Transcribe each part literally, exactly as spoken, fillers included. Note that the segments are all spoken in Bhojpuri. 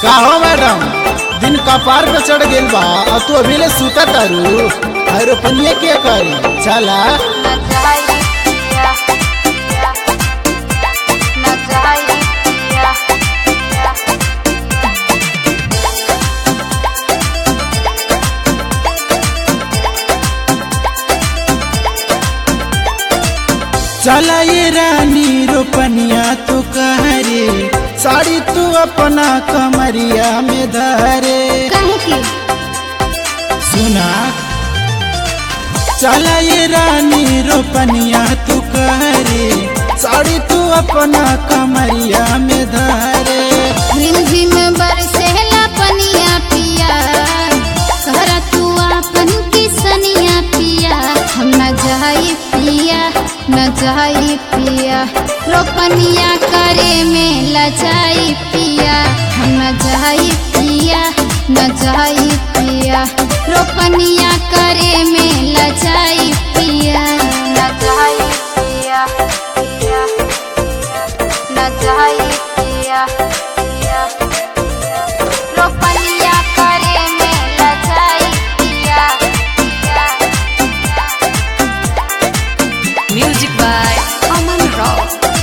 का हो मैडम, दिन कपार पे चढ़ गेल बा और तू अभी ले सुता तारू। अरे पनिया क्या करी चला चला ये रानी रोपनिया तू कहरे साड़ी तू अपना कमरिया में धरे काहे की सुना। चला ये रानी रोपनिया तू कहरे साड़ी तू अपना कमरिया में धरे। झिम झिम बरसेला पनिया पिया कहरा तू अपन किसनिया पिया हम न जाई पिया न जाई पिया रोपनिया करे में लजाई पिया हम न जाई पिया न जाई पिया रोपनिया करे में लजाई पिया न जाई पिया पिया न जाई पिया पिया रोपनिया करे में लजाई पिया Music by Aman Rao.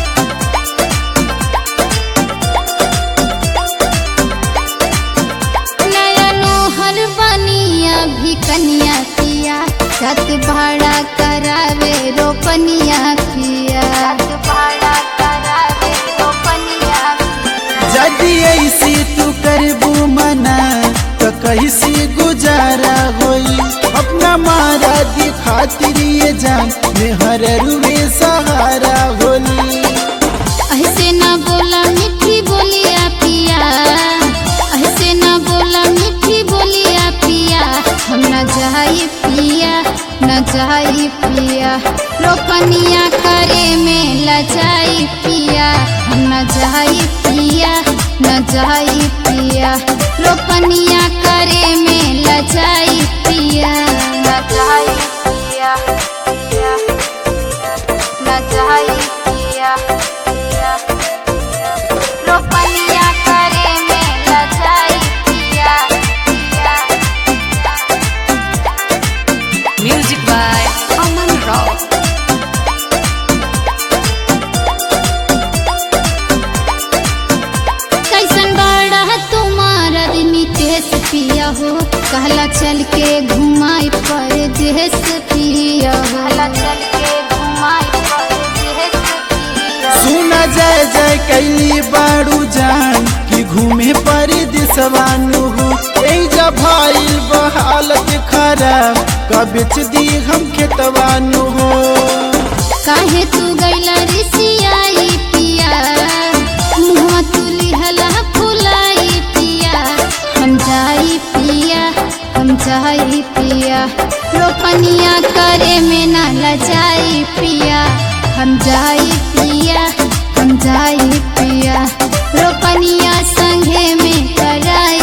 नयनो हर बनिया भी कनिया पिया छत भाड़ा करावे रोपनिया पिया भाड़ा करावे रोपनिया यदि ऐसी तू करबू मना तो कैसी गुजारा होई। अपना मारा दी खातिर ये जान मेहर रूबे सहारा होली। ऐसे न बोला मीठी बोलिया पिया ऐसे न बोला मीठी बोलिया पिया हम न जाई पिया न जाई पिया रोपनिया करे में लजाई पिया हम न जाई पिया न जाई पिया रोपनिया करे में लजाई पिया न जाई पिया पिया न जाई पिया पिया रोपनिया करे में लजाई पिया पिया Music by Aman Rao. कैसन बड़ा तुम्हारा नितेश पिया हो कहला चल के घुमाई पर देश पिया हो चल के घुमाई पर देश पिया सुना जय जय कैली बाड़ू जान कि घूमे पर दिसवानु हो। जब भाईल बहालत खराब कबिच दी हम खेतवानु हो। काहे तू गैला रिसियाई पिया मुँह तू लिहला फुलाई पिया हम जाई पिया हम जाई पिया रोपनिया करे में ना लजाई पिया हम जाई पिया हम जाई पिया रोपनिया संगे में कराई